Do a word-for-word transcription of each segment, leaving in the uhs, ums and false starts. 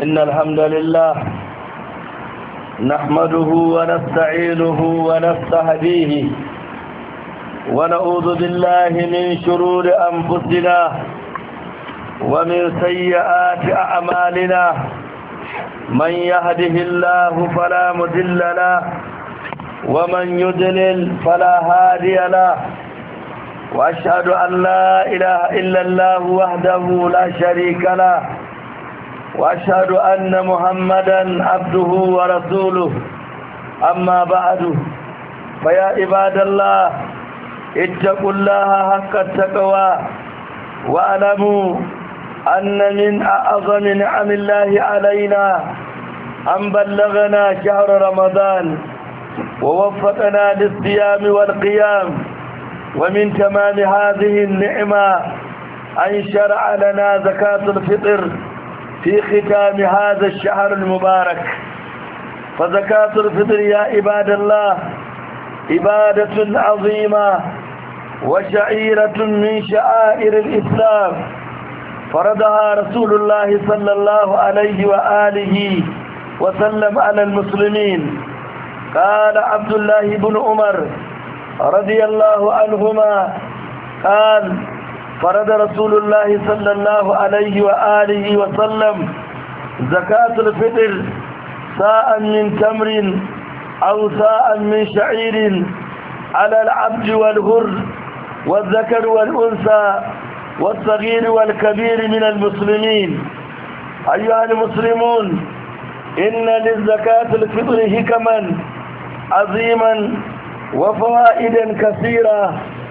إن الحمد لله نحمده ونستعينه ونستهديه ونعوذ بالله من شرور أنفسنا ومن سيئات أعمالنا. من يهده الله فلا مضل له ومن يضلل فلا هادي له، وأشهد أن لا إله إلا الله وحده لا شريك له، وأشهد أن محمدا عبده ورسوله. أما بعد، فيا عباد الله اتقوا الله حق التقوى، واعلموا أن من أعظم نعم الله علينا أن بلغنا شهر رمضان ووفقنا للصيام والقيام. ومن تمام هذه النعمة أن شرع لنا زكاة الفطر في ختام هذا الشهر المبارك. فزكاة الفطر يا عباد الله عبادة عظيمة وشعيرة من شعائر الإسلام، فرضها رسول الله صلى الله عليه وآله وسلم على المسلمين. قال عبد الله بن عمر رضي الله عنهما قال: فرض رسول الله صلى الله عليه وآله وسلم زكاة الفطر ساء من تمر أو ساء من شعير على العبد والحر والذكر والأنثى والصغير والكبير من المسلمين. أيها المسلمون، إن للزكاة الفطر حكما عظيما وفوائدا كثيرة،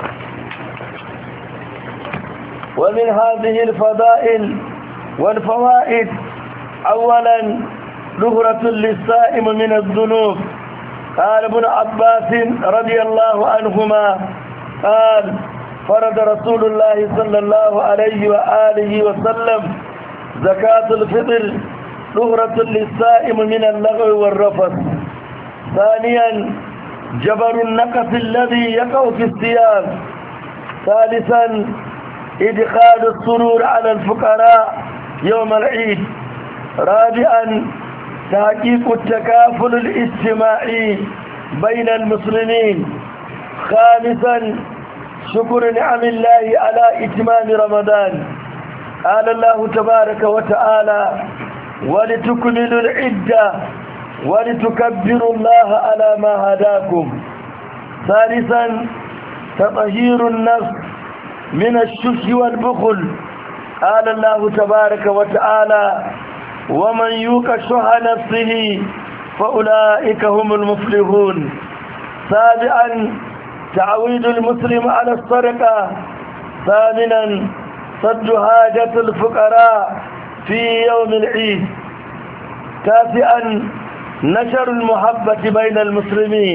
ومن هذه الفضائل والفوائد: أولا طهرة للصائم من الذنوب. قال ابن عباس رضي الله عنهما قال: فرض رسول الله صلى الله عليه وآله وسلم زكاة الفطر طهرة للصائم من اللغو والرفث. ثانيا جبر النقص الذي يقع في الصيام. ثالثا إدخال السرور على الفقراء يوم العيد. رابعا تحقيق التكافل الاجتماعي بين المسلمين. خامسا شكر نعم الله على إتمام رمضان. قال الله تبارك وتعالى: ولتكملوا العدة ولتكبروا الله على ما هداكم. ثالثا تطهير النفس من الشح والبخل. قال الله تبارك وتعالى: ومن يوق شح نفسه فأولئك هم المفلحون. سابعا تعويد المسلم على الصدقة. ثامنا سد حاجة الفقراء في يوم العيد. تاسعا نشر المحبة بين المسلمين.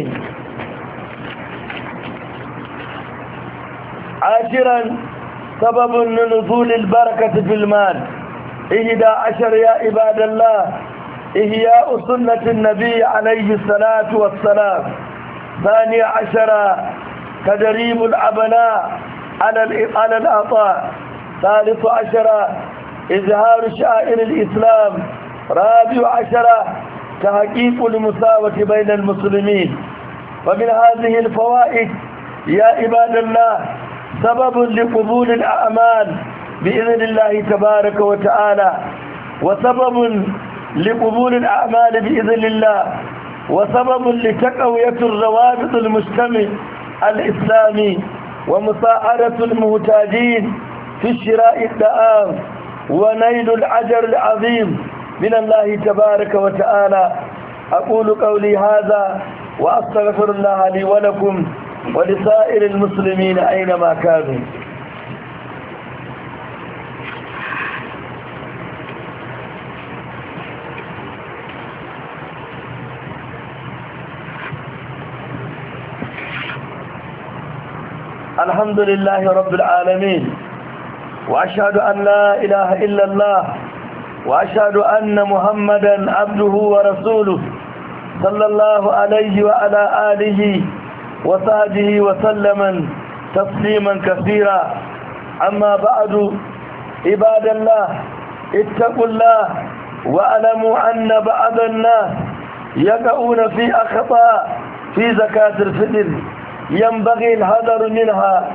عاشرا سبب لنزول البركة في المال. إحدى عشر يا عباد الله إحياء سنة النبي عليه الصلاة والسلام. ثاني عشر تدريب الأبناء على العطاء. ثالث عشر إظهار شعائر الإسلام. رابع عشر تحقيق المساواة بين المسلمين. ومن هذه الفوائد يا عباد الله سبب لقبول الأعمال بإذن الله تبارك وتعالى، وسبب لقبول الأعمال بإذن الله، وسبب لتقوية الروابط المجتمع الإسلامي ومساعدة المحتاجين في شراء الطعام ونيل الأجر العظيم من الله تبارك وتعالى. أقول قولي هذا وأستغفر الله لي ولكم ولسائر المسلمين أينما كانوا. الحمد لله رب العالمين، وأشهد أن لا إله إلا الله، وأشهد أن محمدا عبده ورسوله صلى الله عليه وعلى آله وصحبه وسلم تسليما كثيرا. أما بعد، عباد الله اتقوا الله واعلموا أن بعض الناس يقعون في أخطاء في زكاة الفطر ينبغي الحذر منها.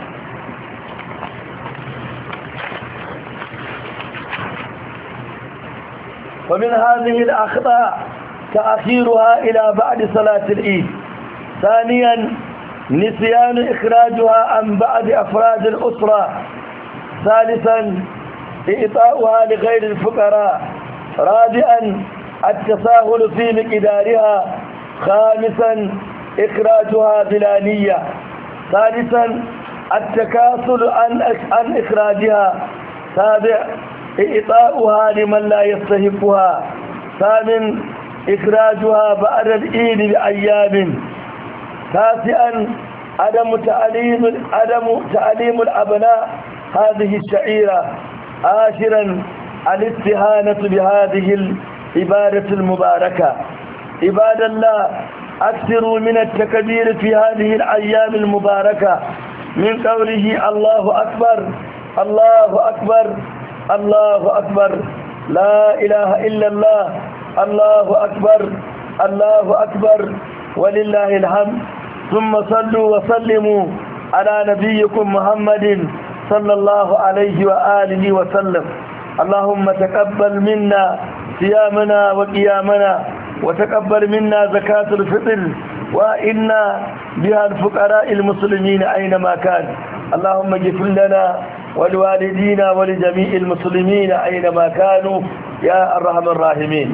ومن هذه الأخطاء تأخيرها إلى بعد صلاة العيد. ثانيا نسيان إخراجها عن بعض أفراد الأسرة. ثالثا إعطاؤها لغير الفقراء. رابعا التساهل في مقدارها. خامسا إخراجها بلا نية. سادسا التكاسل عن إخراجها. سابع إعطاؤها لمن لا يستحقها. ثامن إخراجها بعد العيد بأيام. تاسعا عدم تعليم عدم تعليم الأبناء هذه الشعيرة. عاشرا الاستهانة بهذه العبادة المباركة. عباد الله أكثروا من التكبير في هذه الأيام المباركة من قوله الله أكبر الله أكبر الله أكبر، لا إله إلا الله، الله أكبر الله أكبر ولله الحمد. ثم صلوا وسلموا على نبيكم محمد صلى الله عليه وآله وسلم. اللهم تقبل منا صيامنا وقيامنا، وتقبل منا زكاة الفطر، وإنا بها الفقراء المسلمين أينما كان. اللهم اغفر لنا ولوالدينا ولجميع المسلمين أينما كانوا يا أرحم الراحمين.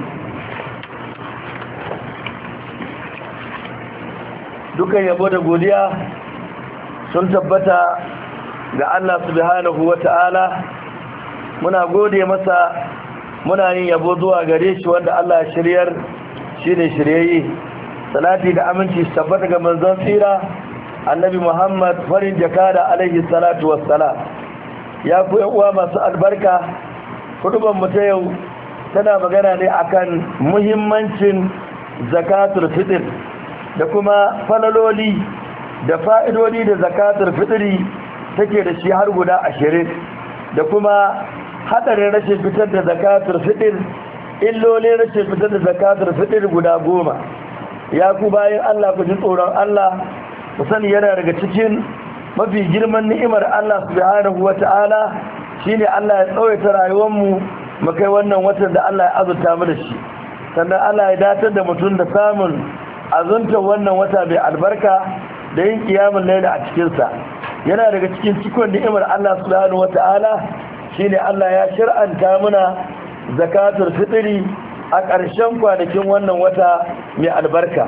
dukan yabo da godiya sun tabbata ga Allah subhanahu wata'ala. Muna gode masa, muna yin yabo zuwa gare shi wanda Allah ya shiryar shine shiryayye. Salati da aminci su tabbata ga manzon tsira Annabi Muhammad farin jakada alaihi salatu wassalam. Ya ku uwa masu albarka, hudubar mu ta yau tana magana ne akan muhimmancin zakatul fitr da kuma falaloli da fa'idodi da zakatul fitri take da shi har guda ashirin, da kuma hadarin rashin fitar da zakatul fitr, illolin rashin fitar da zakatul fitr guda goma. Ya ku bayan Allah, ku ji tsoron Allah, ku sani yana daga cikin mafi girman ni'imar Allah subhanahu wata'ala shine Allah ya tsawaita rayuwar mu mu kai wannan watan da Allah ya azurta mu da shi. Sannan Allah ya datar da mutum da samun azunta wannan wata mai albarka da yin kiyamun laila a cikinsa. Yana daga cikin cikon ni'imar Allah subhanahu wata'ala shine Allah ya shir'anta muna zakatul fitri a ƙarshen kwanakin wannan wata mai albarka.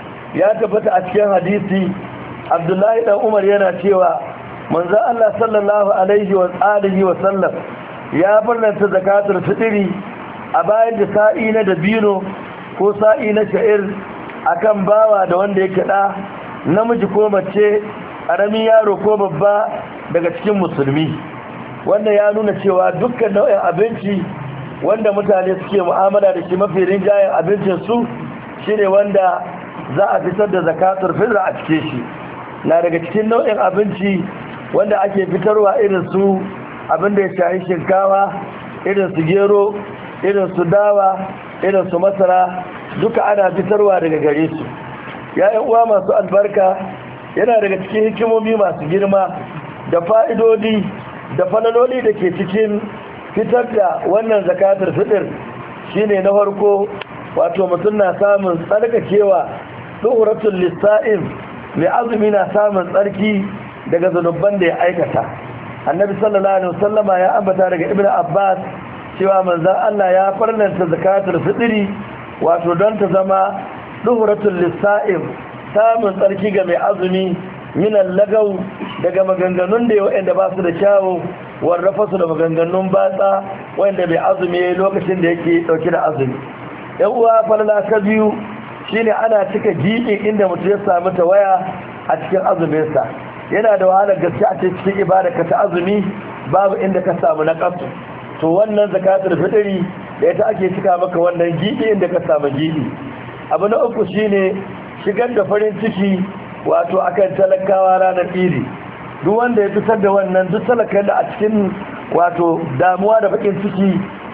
Ya tabbata a cikin hadisi, Abdullahi dan Umar yana cewa manzon Allah sallallahu alaihi wa alihi wa sallam ya farlanta zakatul fitri a bayan da sa'i na dabino ko sa'i na sha'ir akan bawa da wanda yake da namiji ko mace, ƙaramin yaro ko babba daga cikin musulmi. Wannan ya nuna cewa dukkan nau'in abinci wanda mutane suke mu'amala da shi, mafi rinjayen abincin su shine wanda za a fitar da zakatul fitr a cikin shi. Na daga cikin nau'in abinci wanda ake fitarwa irin su abin da ya shahi shinkawa, irin su gero, irin su dawa, irin su masara, duka ana fitarwa daga gare su. Ya'yan uwa masu albarka, yana daga cikin hikimomi masu girma da fa'idodi da falaloli da ke cikin fitar da wannan zakatul fitr shine na farko, wato mutum na samun tsarkakewa, tuhuratul lissa'im, mai azumi na samun tsarki daga zanubban da ya aikata. Annabi sallallahu alaihi wasallama ya ambata daga Ibn Abbas cewa manzon Allah ya farlanta zakatul fitri wato don ta zama tuhuratul lissa'im, samun tsarki ga mai azumi, minan lagau, daga maganganun da wanda ba su da kyawu, warrafa su da maganganun batsa wanda mai azumi yayin lokacin da yake dauke da azumi. Yan uwa, falala ta biyu shine ana cika gibi inda mutum ya samu tawaya a cikin azuminsa. Yana da wahalar gaske a cikin ibada ka ta azumi babu inda ka samu naqasu. To wannan zakatul fitri da ita ake cika maka wannan gibi inda ka samu gibi. Abu na uku shine shigar da farin ciki wato akan talakawa ranar idi. Duk wanda ya fitar da wannan, duk talakan da a cikin wato damuwa da bakin ciki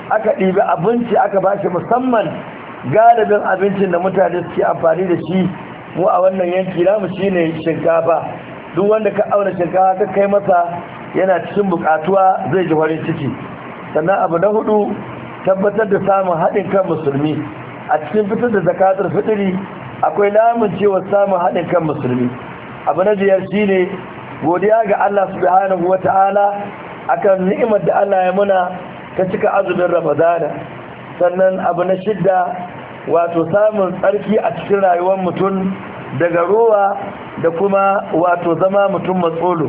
aka ɗibi abinci aka bashi musamman galibin abincin da mutane suke amfani da shi mu a wannan yanki namu shine shinkafa. Duk wanda ka auna shinkafa ka kai masa yana cikin bukatuwa zai ji farin ciki. Sannan abu na hudu, tabbatar da samun haɗin kan musulmi a cikin fitar da zakatul fitri. Akwai lamun cewa samun haɗin kan musulmi. Abu na biyar shine godiya ga Allah subhanahu wata'ala akan ni'imar da Allah ya muna ta cika azumin Ramadana. Sannan abu na shidda, wato samun tsarki a cikin rayuwar mutum daga rowa da kuma wato zama mutum matsolo.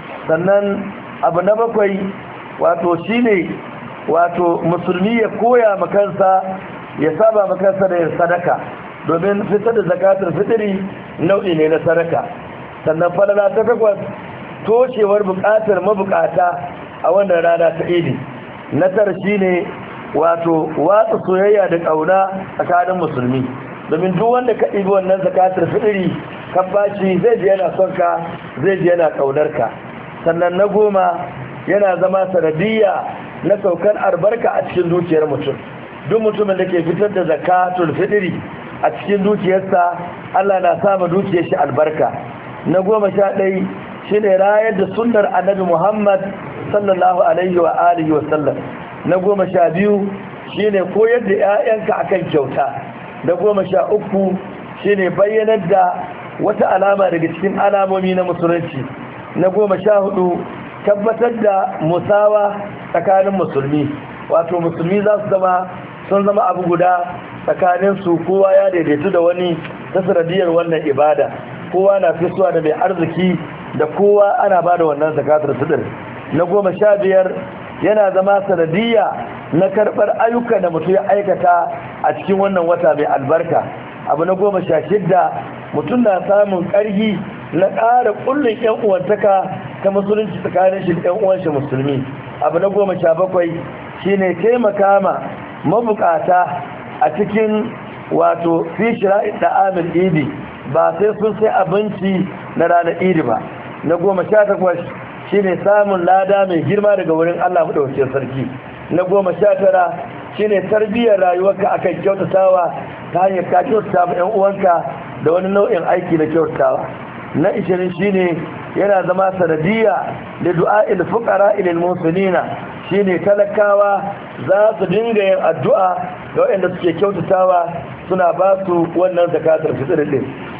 Sannan abu na bakwai, wato shine wato musulmi ya koya makansa ya saba makansa da yin sadaka, domin fitar da zakatul fitri nau'i ne na sadaka. Sannan falala ta takwas, toshewar bukatar mabukata a wannan rana ta idi. Na tara shine wato watsa soyayya da kauna tsakanin musulmi, domin duk wanda ka ɗibi wannan zakatul fitri ka bashi zai ji yana son ka, zai ji yana kaunar ka. Sannan na goma, yana zama sanadiyya na saukar albarka a cikin dukiyar mutum. Duk mutumin da ke fitar da zakatul fitri a cikin dukiyarsa, Allah na sama dukiyar shi albarka. Na goma sha ɗai shine rayar da sunnar annabi Muhammad sallallahu alaihi wa alihi wa sallam. Na goma sha biyu shine koyar da 'ya'yanka akan kyauta. Na goma sha uku shine bayyanar da wata alama daga cikin alamomi na musulunci. Na goma sha hudu, tabbatar da musawa tsakanin musulmi, wato musulmi za su zama sun zama abu guda tsakanin su, kowa ya daidaitu da wani ta sanadiyar wannan ibada, kowa na fisuwa da mai arziki da kowa ana ba da wannan zakatul fitr. Na goma sha biyar, yana zama sanadiyya na karɓar ayyukan da mutum ya aikata a cikin wannan wata mai albarka. Abu na goma sha shidda, mutum na samun ƙarfi na ƙara ƙullin ƴan uwantaka ta musulunci tsakanin shi da ƴan uwan shi musulmi. Abu na goma sha bakwai shine taimaka ma mabukata a cikin wato fi shira'i da'amil idi, ba sai sun sai abinci na ranar idi ba. Na goma sha takwas shine samun lada mai girma daga wurin Allah madaukakin sarki. Na goma sha tara shine tarbiyyar rayuwarka akan kyautatawa ta hanyar ka kyautata ma ƴan uwanka da wani nau'in aiki na kyautatawa. Na ishirin shine yana zama sanadiyya da du'a'il fuqara ilal musulina, shine talakawa za su dinga yin addu'a ga waɗanda suke kyautatawa suna ba su wannan zakatul fitr din.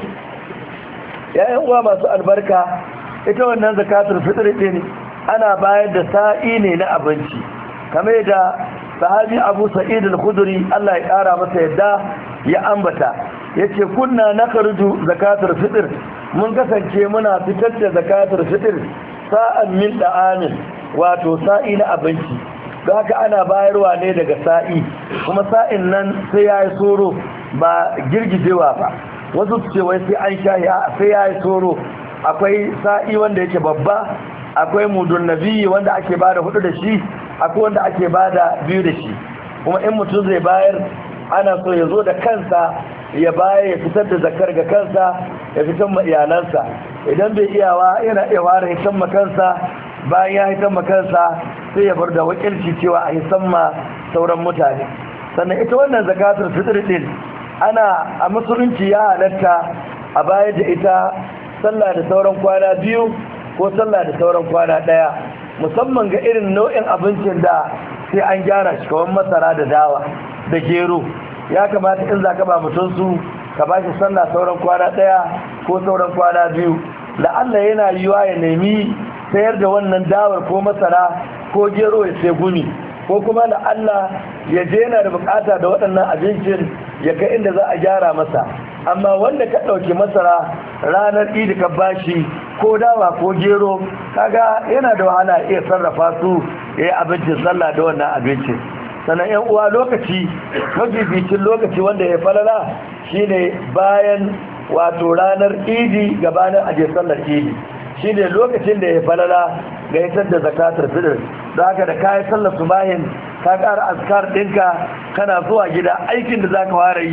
Ya'yan uwa masu albarka, ita wannan zakatul fitr din ana bayar da sa'i ne na abinci, kamar da sahabi Abu Sa'id al-Khudri Allah ya kara masa yadda ya ambata, yace kunna nakhruju zakatul fitr, mun kasance muna fitar da zakatul fitr sa'an min da'amin, wato sa'i na abinci. Don haka ana bayarwa ne daga sa'i, kuma sa'in nan sai yayi soro ba girgijewa ba. Wasu su ce wai sai an sha sai yayi soro. Akwai sa'i wanda yake babba, akwai mudun nabi wanda ake bada hudu da shi, akwai wanda ake bada biyu da shi. Kuma in mutum zai bayar, ana so ya zo da kansa ya baya ya fitar da zakar ga kansa, ya fitar ma iyalansa. Idan bai iyawa yana iya ware hitan ma kansa, bayan ya hitan ma kansa sai ya bar da wakilci cewa a hitan ma sauran mutane. Sannan ita wannan zakatul fitr din ana a musulunci ya halatta a bayar da ita sallah da sauran kwana biyu ko sallah da sauran kwana daya, musamman ga irin nau'in abincin da sai an gyara shi, kamar masara da dawa da gero. Ya kamata in za ka ba mutum su ka ba shi sallah sauran kwana daya ko sauran kwana biyu. La'alla yana yiwa ya nemi sayar da wannan dawar ko masara ko gero ya sai gumi, ko kuma la'alla ya je yana da bukata da waɗannan abincin ya kai inda za a gyara masa. Amma wanda ka ɗauki masara ranar idi ka bashi ko dawa ko gero, kaga yana da wahala iya sarrafa su ya yi abincin sallah da wannan abincin. Sannan yan uwa, lokaci mafificin lokaci wanda ya falala shine bayan wato ranar idi gabanin aje sallar idi, shine lokacin da ya falala ga yatar da zakatul fitr. Da haka da kayan sallar subahin ka ƙara azkar ɗinka kana zuwa gida, aikin da zaka fara yi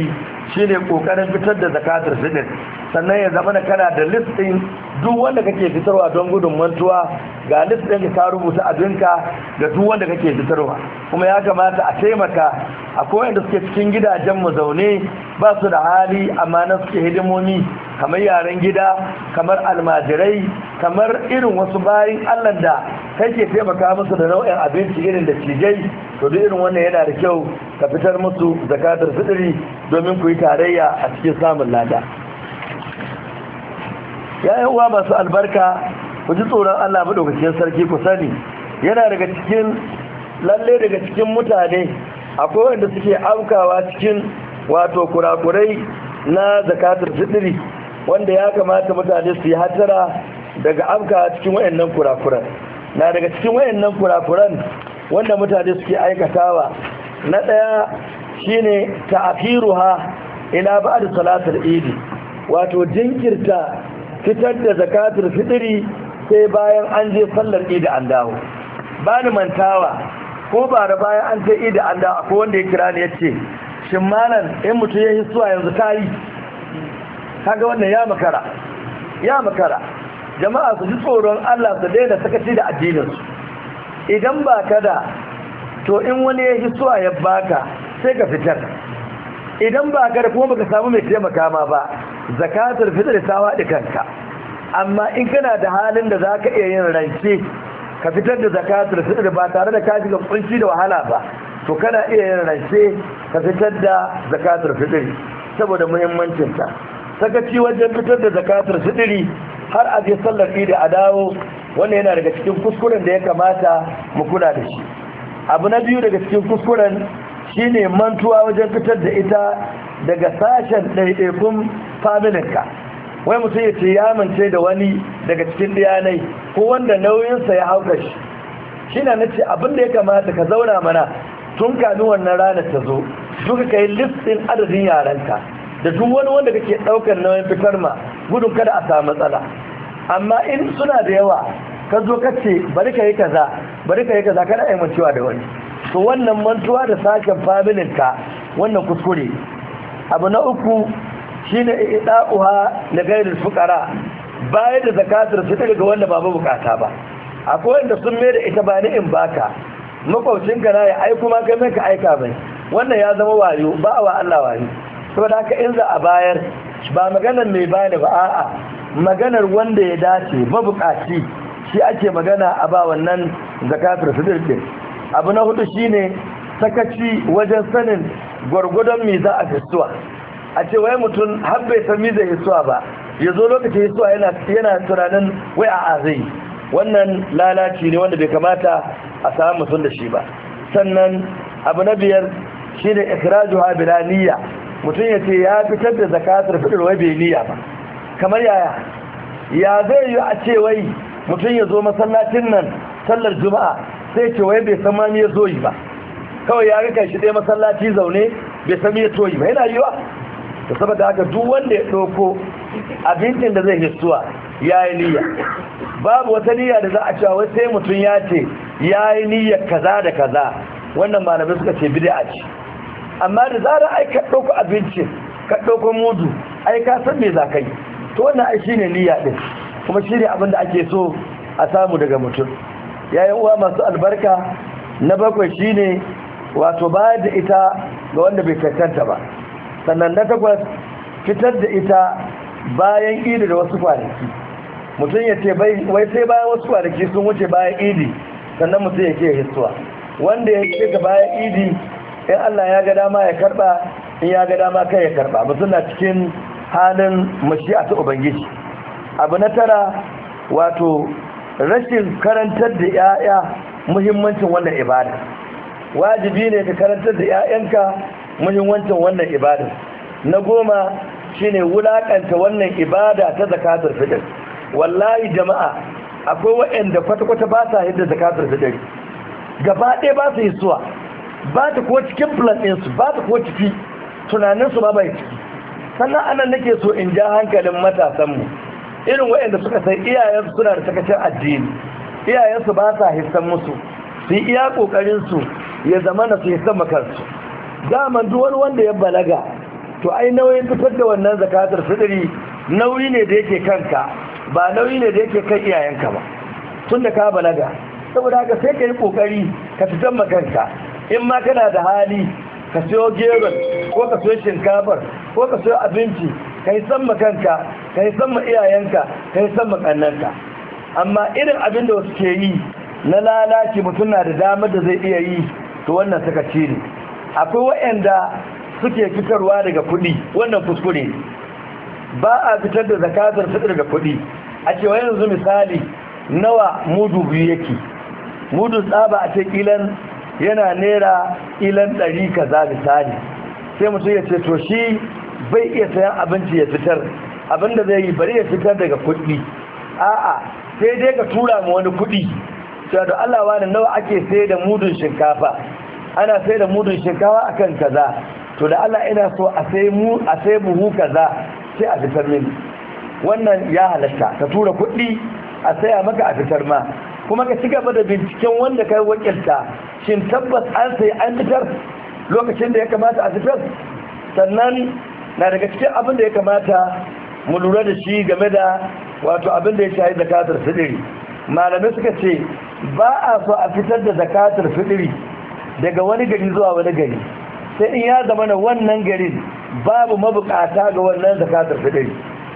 shine kokarin fitar da zakatul fitr sannan ya zama kana da list din duk wanda kake fitarwa don gudun mantuwa ga list din ka rubuta abinka ga duk wanda kake fitarwa kuma ya kamata a taimaka akwai wanda suke cikin gidajen mu zaune ba su da hali amma na suke hidimomi kamar yaran gida kamar almajirai kamar irin wasu bayin Allah da kake taimaka musu da nau'in abinci irin da cijai to duk irin wannan yana da kyau ka fitar musu zakatul fitri domin ku yi tarayya a cikin samun lada. Yayin uwa masu albarka ku ji tsoron Allah madaukakin sarki ku sani yana daga cikin lalle daga cikin mutane akwai wanda suke aukawa cikin wato kurakurai na zakatul fitri wanda ya kamata mutane su yi hatara daga aukawa cikin wayannan kurakuran na daga cikin wayannan kurakuran wanda mutane suke aikatawa na daya shine ta'khiruha ila ba'd salatul eid wato jinkirta fitar da zakatul fitri sai bayan an je sallar eid an dawo bani mantawa ko ba da bayan an je eid an dawo akwai wanda ya kira ni yace shin malan in mutu ya hisuwa yanzu tayi kaga wannan ya makara ya makara jama'a su ji tsoron Allah su daina sakaci da addininsu idan ba ka da to in wani ya hisuwa ya baka sai ka fitar idan ba ka da kuma baka samu mai taimaka ma ba zakatul fitr ta wadi kanka amma in kana da halin da zaka iya yin rance ka fitar da zakatul fitr ba tare da ka shiga kunci da wahala ba to kana iya yin rance ka fitar da zakatul fitr saboda muhimmancin ta sakaci wajen fitar da zakatul fitr har a je sallar idi a dawo wannan yana daga cikin kuskuren da ya kamata mu kula da shi abu na biyu daga cikin kuskuren shine mantuwa wajen fitar da ita daga sashen ɗaiɗaikun familinka wai mutum ya ce ya mance da wani daga cikin diyanai ko wanda nauyinsa ya hauka shi shi na nace abinda ya kamata ka zauna mana tun kamin wannan ranar ta zo duka ka yi listin adadin yaranka da duk wani wanda kake ɗaukar nauyin fitar ma gudun kada a samu matsala amma in suna da yawa ka zo ka ce bari ka yi kaza bari ka yi kaza kana aimancewa da wani to wannan mantuwa da sashen familinka wannan kuskure abu na uku shine ida'uha na gairin fukara bayar da zakatar fitr ga wanda ba bukata ba akwai wanda sun mai da ita ba ni in baka makwaucinka na ya aiku ma kai mai ka aika mai wannan ya zama wayo ba wa Allah wayo saboda haka in za a bayar ba maganar mai bani ba a'a maganar wanda ya dace mabukaci shi ake magana a ba wannan zakatar fitr din abu na hudu shine sakaci wajen sanin gwargwadon me za a fisuwa a ce wai mutum har bai san me zai hisuwa ba ya zo lokacin hisuwa yana yana tunanin wai a zai wannan lalaci ne wanda bai kamata a samu mutum da shi ba sannan abu na biyar shine ikhrajuha bila niyya mutum ya ce ya fitar da zakatar fitr wai bai niyya ba kamar yaya ya zai yi a ce wai mutum ya zo masallacin nan sallar juma'a sai ce wai bai san ma me zo yi ba kawai ya rika shi dai masallaci zaune bai san me to yi ba yana yiwa to saboda haka duk wanda ya dauko abincin da zai hissuwa yayi niyya babu wata niyya da za a cewa wai sai mutum ya ce yayi niyya kaza da kaza wannan malamai suka ce bid'a ce amma da zarar ai ka dauko abincin ka dauko mudu ai ka san me za ka yi to wannan ai shine niyya din kuma shine abin da ake so a samu daga mutum yayin uwa masu albarka na bakwai shine wato bayar da ita ga wanda bai cancanta ba sannan na takwas fitar da ita bayan idi da wasu kwanaki mutum ya ce wai sai bayan wasu kwanaki sun wuce bayan idi sannan mutum ya ke hissuwa wanda ya ce ga bayan idi in Allah ya ga dama ya karba in ya ga dama kai ya karba mutum na cikin halin mashi'a ta ubangiji abu na tara wato rashin karantar da 'ya'ya muhimmancin wannan ibada wajibi ne ka karantar da 'ya'yanka muhimmancin wannan ibada na goma shine wulakanta wannan ibada ta zakatul fitr wallahi jama'a akwai waɗanda kwata-kwata ba sa hidda zakatul fitr gaba ɗaya ba su yi suwa ba ta ko cikin plan ɗinsu ba ta ko ciki tunaninsu ba bai ciki sannan anan nake so in ja hankalin matasanmu irin waɗanda suka sai iyayensu suna da sakacin addini iyayensu ba sa hissan musu su yi iya ƙoƙarinsu ya zama na su hissan makarsu daman duk wani wanda ya balaga to ai nauyin fitar da wannan zakatul fitri nauyi ne da yake kanka ba nauyi ne da yake kan iyayenka ba tunda ka balaga. saboda haka sai ka yi kokari ka fitar ma kanka, in ma kana da hali ka siyo geron ko ka siyo shinkafar ko ka siyo abinci ka yi san ma kanka, ka yi san ma iyayenka, ka yi san ma kannanka. amma irin abin da wasu ke yi na lalaci mutum na da damar da zai iya yi, to wannan suka ci ne. akwai waɗanda suke fitarwa daga kuɗi, wannan kuskure ba a fitar da zakatar fitar da kuɗi. a cewa yanzu misali nawa mudu biyu yake, mudu tsaba a ce kilan yana naira kilan ɗari kaza misali, sai mutum ya ce to shi bai iya sayan abinci ya fitar, abinda zai yi bari ya fitar daga kuɗi. a'a sai dai ka tura ma wani kuɗi cewa da Allah wani nawa ake sai da mudun shinkafa, ana sai da mudun shinkafa akan kaza, to da Allah ina so a sai mu a sai buhu kaza sai a fitar mini. wannan ya halatta ka tura kuɗi a saya maka a fitar ma, kuma ka ci gaba da binciken wanda kai wakilta shin tabbas an sai an fitar lokacin da ya kamata a fitar. sannan na daga cikin abin da ya kamata mu lura da shi game da wato abin da ya shahi zakatar fitri, malamai suka ce ba a so a fitar da zakatar fitri daga wani gari zuwa wani gari sai in ya zama na wannan garin babu mabukata ga wannan zakatar fitri,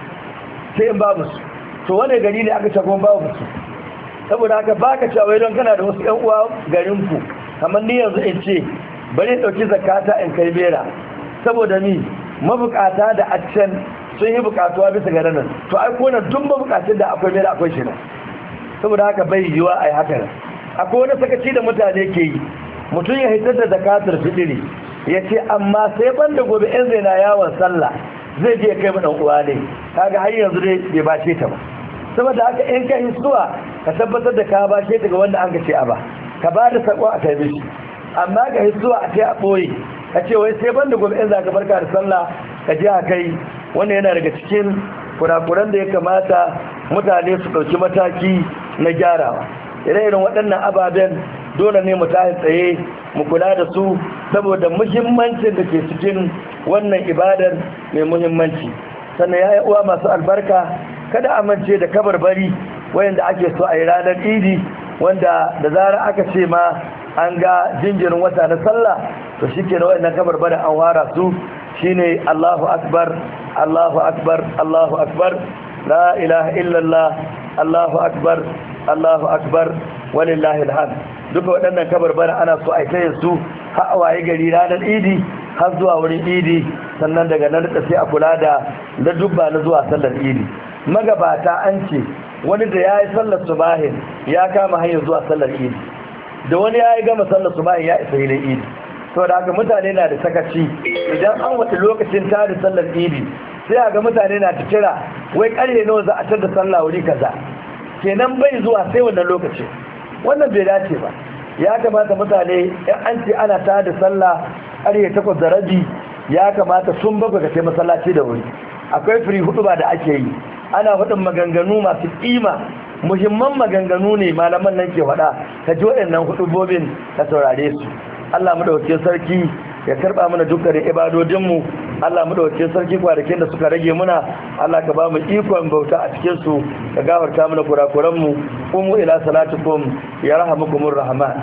sai in babu su, to wani gari ne aka ce kuma babu su. saboda haka baka cewa don kana da wasu ƴan uwa garinku, kamar ni yanzu in ce bari in dauki zakata in kai bera saboda ni mabukata da accen sun yi bukatuwa bisa ga nan, to ai ko na duk mabukatun da akwai bera akwai shi nan. saboda haka bai yiwa ai haka nan. akwai wani sakaci da mutane ke yi, mutum ya hitar da zakatar fitiri ya ce amma sai banda gobe in zai na yawon sallah zai je kai mu dan uwa ne, kaga har yanzu dai bai bace ta ba. saboda haka in ka hisuwa ka tabbatar da ka bashe ta ga wanda an ka ce a ba, ka ba da sako a kai mishi. amma ga hisuwa a ce a boye ka ce wai sai banda gobe in za ka barka da sallah ka je a kai, wannan yana daga cikin kurakuran da ya kamata mutane su ɗauki mataki na gyarawa. ire-iren waɗannan ababen dole ne mu tashi tsaye mu kula da su saboda muhimmancin da ke cikin wannan ibadar mai muhimmanci. sannan ya uwa masu albarka, kada amince da kabarbari wayanda ake so a yi ranar idi, wanda da zarar aka ce ma an ga jinjirin wata na sallah to shi ke na wayannan kabarbarin an wara su shine Allahu akbar Allahu akbar Allahu akbar la ilaha illallah Allahu akbar Allahu akbar walillahi alhamd. duka waɗannan kabarbarin ana so a yi su har waye gari ranar idi har zuwa wurin idi, sannan daga nan da sai a kula da da dubba na zuwa sallar idi. magabata an ce wani da ya yi sallar subahin ya kama hanyar zuwa sallar idi, da wani ya yi gama sallar subahin ya isa hilin idi. to da haka mutane na da sakaci, idan an wata lokacin ta da sallar idi sai a ga mutane na ta kira wai karye nawa za a tar da sallah wuri kaza, kenan bai zuwa sai wannan lokacin. wannan bai dace ba, ya kamata mutane in an ce ana ta da sallah karye takwas da rabi ya kamata sun bakwai ka sai masallaci da wuri. akwai firi hudu ba da ake yi, ana hudun maganganu masu kima, muhimman maganganu ne malaman nan ke faɗa, ka ji waɗannan hudubobin ka saurare su. Allah mu dauke sarki ya karba mana dukkanin ibadodinmu. Allah mu dauke sarki kwanakin da suka rage muna, Allah ka ba mu ikon bauta a cikin su, ka gafarta mana kurakuran mu. Qumu ila salatikum yarhamukumur rahman.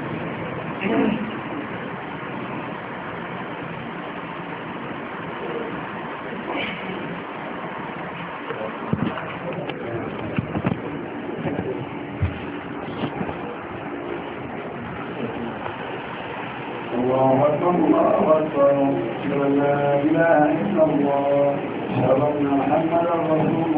الله أكبر الله أكبر لا إله إلا الله أشهد أن محمدا رسول الله.